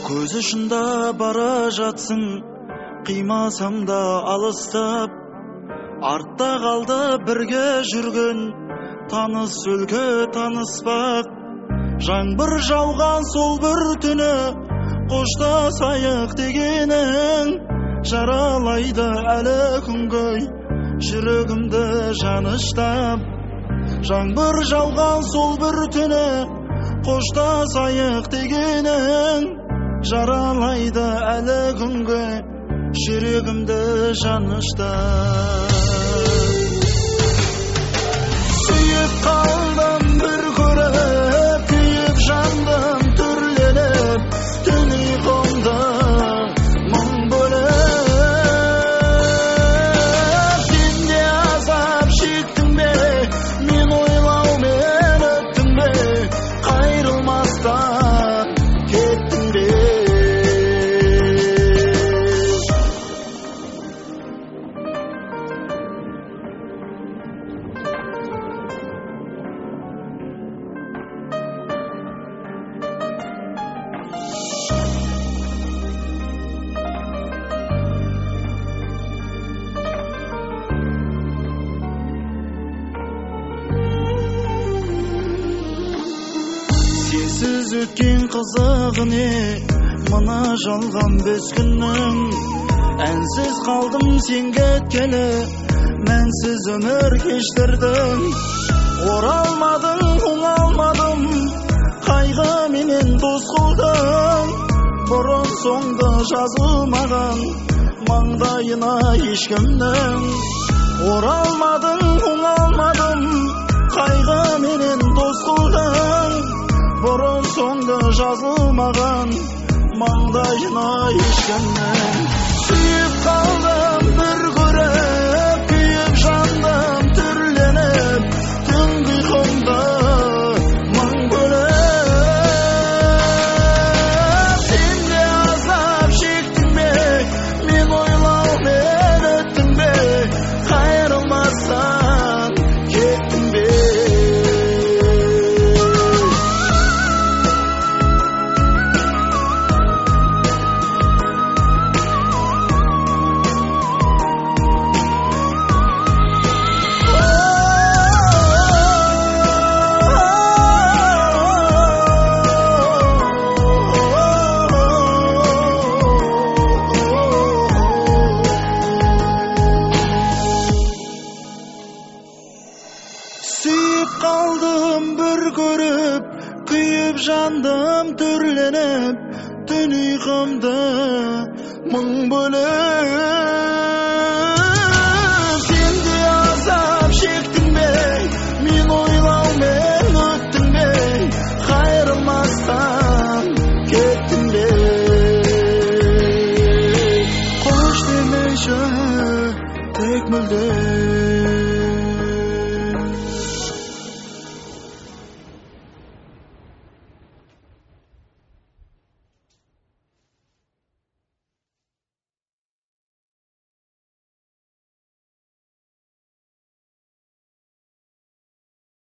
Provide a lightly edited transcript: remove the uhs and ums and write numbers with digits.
Көз ұшында бара жатсың, қимасам да алыстап. Артта қалды бірге жүрген, таныс өлке таныспақ. Жаңбыр жауған сол бір түні, қоштасайық дегенің жаралайды әлі күнге жүрегімді жаныштап. Жаңбыр жауған сол бір түні, қоштасайық дегенің жаралайды әлі күнге жүрегімді жаныштап. Сүйіп қалдым бір көріп, күйіп жандым түрленіп, түн ұйқымда мың бөліп. Сен де азап шектің бе, мен ойлаумен өттің бе, қайрылмастан кеттің бе. Сенсіз өткен қызығы не, мына жалған бес күннің. Әнсіз қалдым сен кеткелі, мәнсіз өмір кештірдім. Оралмадың, оңалмадым, қайғы менен дос қылдың. Бұрын соңды жазылмаған маңдайына ешкімнің. Оралмадың, оңалмадым, қайғы менен дос қылдың. Бұрын соңды жазылмаған маңдайына ешкімнің. Сүйіп қалдым бір көріп, күйіп жандым түрленіп, түнгі ұйқымда мың бөліп. Сен де азап шектің бе, мен ойлаумен өттің бе, қайрылмастан кеттің бе. Сүйіп қалдым бір көріп, күйіп жандым түрленіп, түн ұйқымда мың бөліп. Сен де азап шектің бе, мен ойлаумен өттің бе, қайрылмастан кеттің бе. Қош демеші, тек мүлде